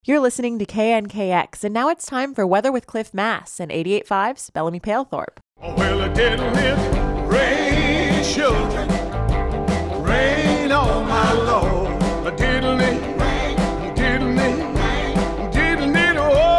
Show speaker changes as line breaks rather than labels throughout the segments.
You're listening to KNKX, and now it's time for Weather with Cliff Mass and 88.5's Bellamy Palethorpe.
Well, it didn't rain, children, rain on my Lord. Didn't it,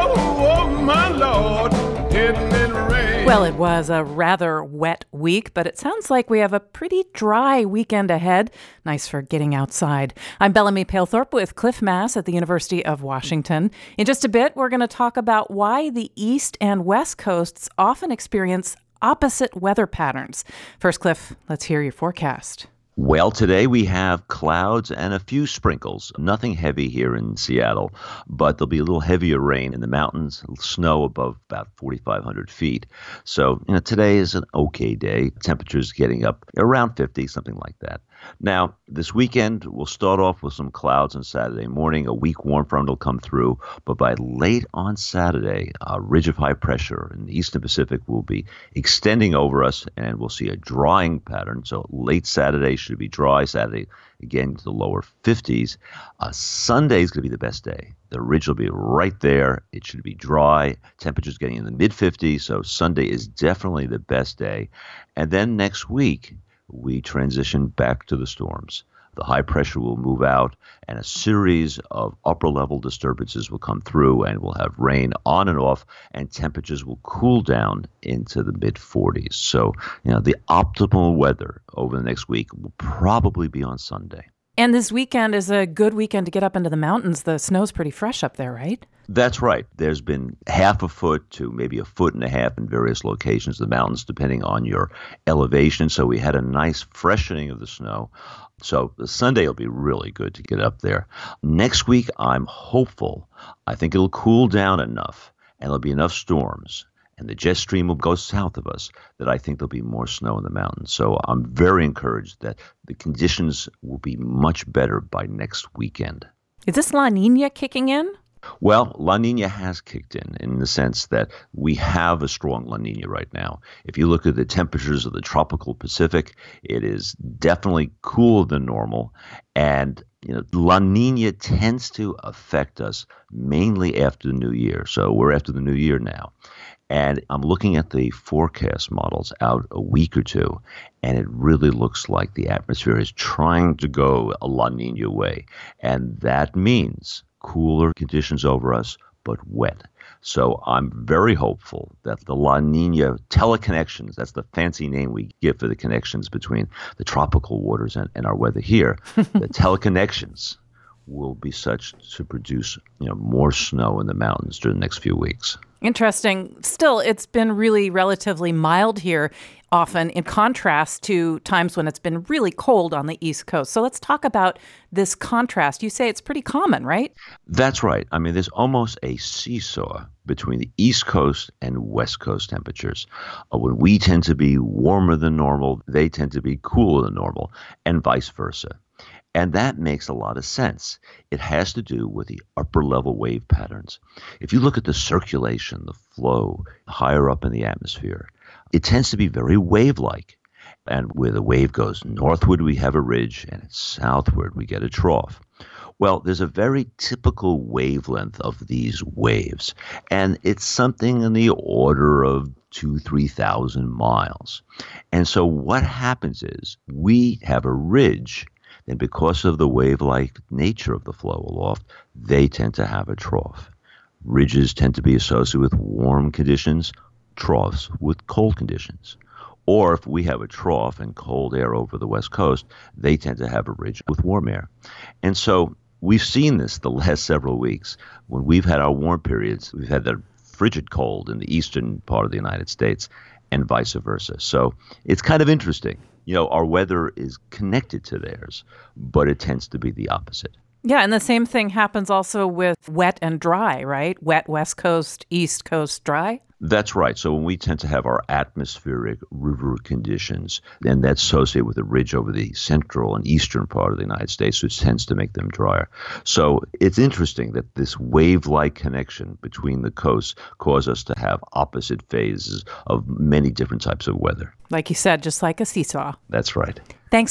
oh, my Lord, didn't it rain?
Well, it was a rather wet week, but it sounds like we have a pretty dry weekend ahead. Nice for getting outside. I'm Bellamy Palethorpe with Cliff Mass at the University of Washington. In just a bit, we're going to talk about why the East and West Coasts often experience opposite weather patterns. First, Cliff, let's hear your forecast.
Well, today we have clouds and a few sprinkles. Nothing heavy here in Seattle, but there'll be a little heavier rain in the mountains, snow above about 4,500 feet. So, today is an okay day. Temperatures getting up around 50, something like that. Now, this weekend, we'll start off with some clouds on Saturday morning. A weak warm front will come through, but by late on Saturday, a ridge of high pressure in the eastern Pacific will be extending over us, and we'll see a drying pattern. So late Saturday should be dry. Saturday, again, to the lower 50s. Sunday is going to be the best day. The ridge will be right there. It should be dry. Temperatures getting in the mid-50s, so Sunday is definitely the best day. And then next week, we transition back to the storms. The high pressure will move out, and a series of upper-level disturbances will come through, and we'll have rain on and off, and temperatures will cool down into the mid-40s. So, the optimal weather over the next week will probably be on Sunday.
And this weekend is a good weekend to get up into the mountains. The snow's pretty fresh up there, right?
That's right. There's been half a foot to maybe a foot and a half in various locations of the mountains, depending on your elevation. So we had a nice freshening of the snow. So the Sunday will be really good to get up there. Next week, I'm hopeful. I think it'll cool down enough, and there'll be enough storms, and the jet stream will go south of us, that I think there'll be more snow in the mountains. So I'm very encouraged that the conditions will be much better by next weekend.
Is this La Nina kicking in?
Well, La Nina has kicked in the sense that we have a strong La Nina right now. If you look at the temperatures of the tropical Pacific, it is definitely cooler than normal. And La Nina tends to affect us mainly after the new year. So we're after the new year now. And I'm looking at the forecast models out a week or two, and it really looks like the atmosphere is trying to go a La Nina way. And that means cooler conditions over us, but wet. So I'm very hopeful that the La Nina teleconnections, that's the fancy name we give for the connections between the tropical waters and our weather here, the teleconnections will be such to produce more snow in the mountains during the next few weeks.
Interesting. Still, it's been really relatively mild here, often in contrast to times when it's been really cold on the East Coast. So let's talk about this contrast. You say it's pretty common, right?
That's right. I mean, there's almost a seesaw between the East Coast and West Coast temperatures. When we tend to be warmer than normal, they tend to be cooler than normal, and vice versa. And that makes a lot of sense. It has to do with the upper level wave patterns. If you look at the circulation, the flow higher up in the atmosphere, it tends to be very wave-like. And where the wave goes northward, we have a ridge, and southward, we get a trough. Well, there's a very typical wavelength of these waves, and it's something in the order of 2,000-3,000 miles. And so what happens is we have a ridge. And because of the wave-like nature of the flow aloft, they tend to have a trough. Ridges tend to be associated with warm conditions, troughs with cold conditions. Or if we have a trough and cold air over the West Coast, they tend to have a ridge with warm air. And so we've seen this the last several weeks. When we've had our warm periods, we've had the frigid cold in the eastern part of the United States and vice versa. So it's kind of interesting. Our weather is connected to theirs, but it tends to be the opposite.
Yeah, and the same thing happens also with wet and dry, right? Wet West Coast, East Coast dry?
That's right. So when we tend to have our atmospheric river conditions, then that's associated with the ridge over the central and eastern part of the United States, which tends to make them drier. So it's interesting that this wave-like connection between the coasts cause us to have opposite phases of many different types of weather.
Like you said, just like a seesaw.
That's right.
Thanks, Cliff.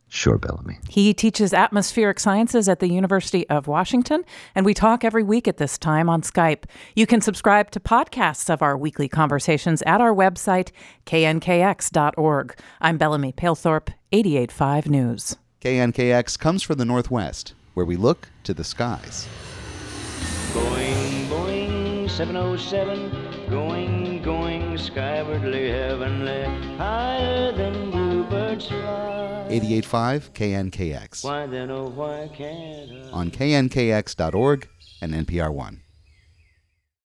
Sure, Bellamy.
He teaches atmospheric sciences at the University of Washington, and we talk every week at this time on Skype. You can subscribe to podcasts of our weekly conversations at our website, knkx.org. I'm Bellamy Palethorpe, 88.5 News.
KNKX comes from the Northwest, where we look to the skies.
Going, Boeing 707, going, skywardly, heavenly, higher than bluebirds fly.
88.5 KNKX.
Why then, oh, why can't I?
On knkx.org and NPR One.